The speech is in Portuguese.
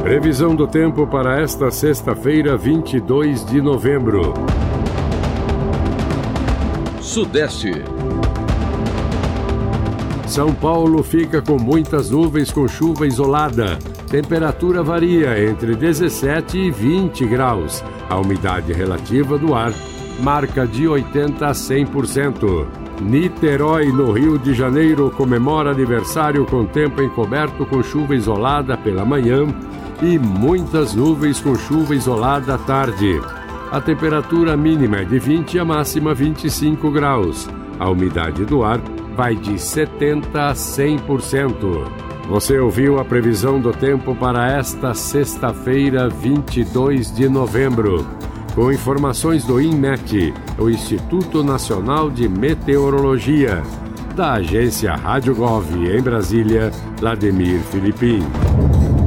Previsão do tempo para esta sexta-feira, 22 de novembro. Sudeste. São Paulo fica com muitas nuvens com chuva isolada. Temperatura varia entre 17 e 20 graus. A umidade relativa do ar marca de 80% a 100%. Niterói, no Rio de Janeiro, comemora aniversário com tempo encoberto com chuva isolada pela manhã e muitas nuvens com chuva isolada à tarde. A temperatura mínima é de 20 e a máxima 25 graus. A umidade do ar vai de 70% a 100%. Você ouviu a previsão do tempo para esta sexta-feira, 22 de novembro. Com informações do INMET, o Instituto Nacional de Meteorologia. Da agência Rádio Gov em Brasília, Vladimir Filipim.